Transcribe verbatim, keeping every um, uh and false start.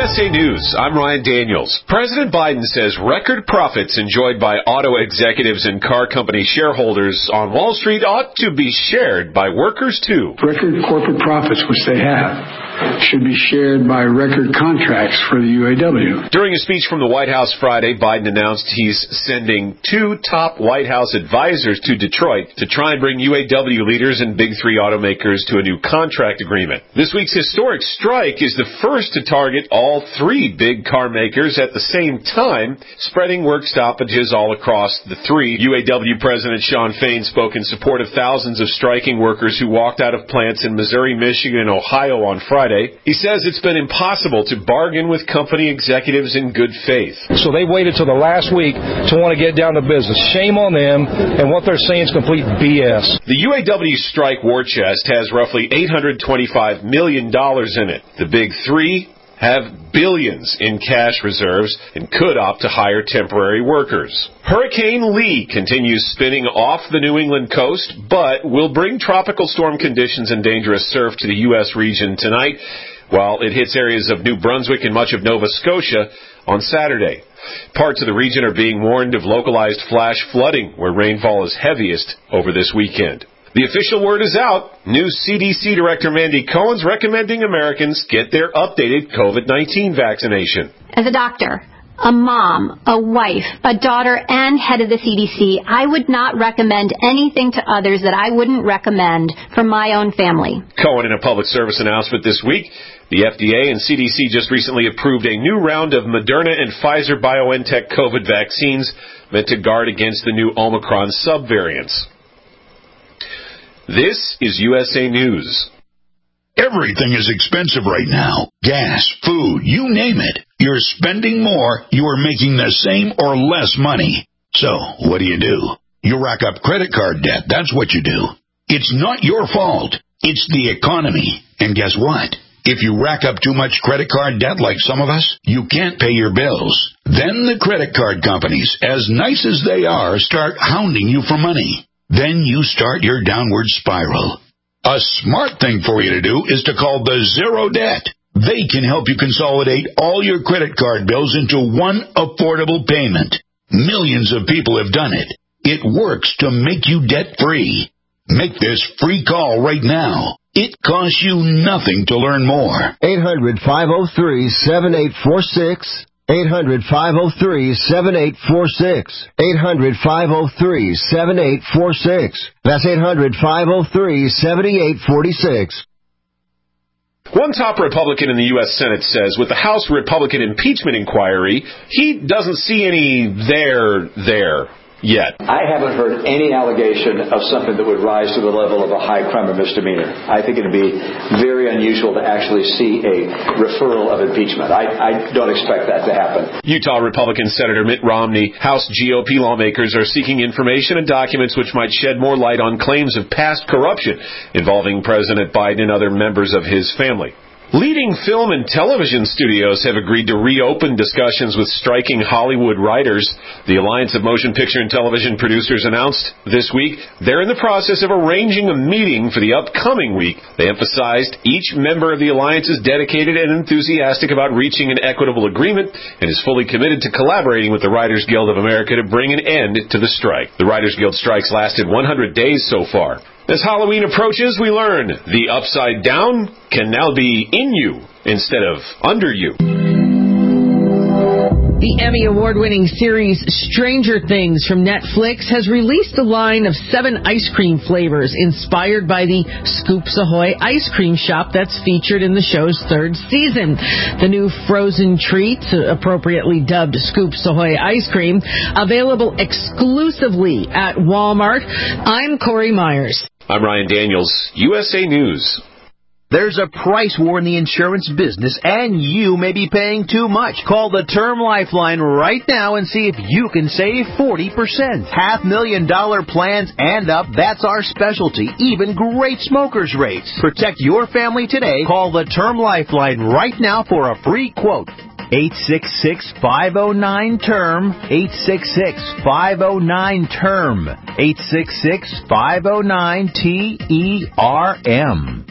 S A News, I'm Ryan Daniels. President Biden says record profits enjoyed by auto executives and car company shareholders on Wall Street ought to be shared by workers, too. Record corporate profits, which they have, should be shared by record contracts for the U A W. During a speech from the White House Friday, Biden announced he's sending two top White House advisors to Detroit to try and bring U A W leaders and Big Three automakers to a new contract agreement. This week's historic strike is the first to target all three big car makers at the same time, spreading work stoppages all across the three. U A W President Shawn Fain spoke in support of thousands of striking workers who walked out of plants in Missouri, Michigan, and Ohio on Friday. He says it's been impossible to bargain with company executives in good faith. So they waited till the last week to want to get down to business. Shame on them, and what they're saying is complete B S. The U A W strike war chest has roughly eight hundred twenty-five million dollars in it. The Big Three have billions in cash reserves and could opt to hire temporary workers. Hurricane Lee continues spinning off the New England coast, but will bring tropical storm conditions and dangerous surf to the U S region tonight, while it hits areas of New Brunswick and much of Nova Scotia on Saturday. Parts of the region are being warned of localized flash flooding, where rainfall is heaviest over this weekend. The official word is out. New C D C Director Mandy Cohen's recommending Americans get their updated COVID nineteen vaccination. As a doctor, a mom, a wife, a daughter, and head of the C D C, I would not recommend anything to others that I wouldn't recommend for my own family. Cohen in a public service announcement this week. The F D A and C D C just recently approved a new round of Moderna and Pfizer-BioNTech COVID vaccines meant to guard against the new Omicron subvariants. This is U S A News. Everything is expensive right now. Gas, food, you name it. You're spending more, you're making the same or less money. So, what do you do? You rack up credit card debt, that's what you do. It's not your fault. It's the economy. And guess what? If you rack up too much credit card debt like some of us, you can't pay your bills. Then the credit card companies, as nice as they are, start hounding you for money. Then you start your downward spiral. A smart thing for you to do is to call the Zero Debt. They can help you consolidate all your credit card bills into one affordable payment. Millions of people have done it. It works to make you debt-free. Make this free call right now. It costs you nothing to learn more. eight hundred, five oh three, seven eight four six. eight hundred, five oh three, seven eight four six. eight hundred, five oh three, seven eight four six. That's eight hundred, five oh three, seven eight four six. One top Republican in the U S Senate says with the House Republican impeachment inquiry, he doesn't see any there there yet. I haven't heard any allegation of something that would rise to the level of a high crime or misdemeanor. I think it would be very unusual to actually see a referral of impeachment. I, I don't expect that to happen. Utah Republican Senator Mitt Romney, House G O P lawmakers are seeking information and documents which might shed more light on claims of past corruption involving President Biden and other members of his family. Leading film and television studios have agreed to reopen discussions with striking Hollywood writers. The Alliance of Motion Picture and Television Producers announced this week they're in the process of arranging a meeting for the upcoming week. They emphasized each member of the alliance is dedicated and enthusiastic about reaching an equitable agreement and is fully committed to collaborating with the Writers Guild of America to bring an end to the strike. The Writers Guild strikes lasted one hundred days so far. As Halloween approaches, we learn the upside down can now be in you instead of under you. The Emmy Award-winning series Stranger Things from Netflix has released a line of seven ice cream flavors inspired by the Scoops Ahoy ice cream shop that's featured in the show's third season. The new frozen treats, appropriately dubbed Scoops Ahoy ice cream, available exclusively at Walmart. I'm Corey Myers. I'm Ryan Daniels, U S A News. There's a price war in the insurance business, and you may be paying too much. Call the Term Lifeline right now and see if you can save forty percent. Half million dollar plans and up, that's our specialty. Even great smokers' rates. Protect your family today. Call the Term Lifeline right now for a free quote. eight six six, five oh nine, T E R M. eight six six, five oh nine, T E R M. eight six six, five oh nine, T E R M.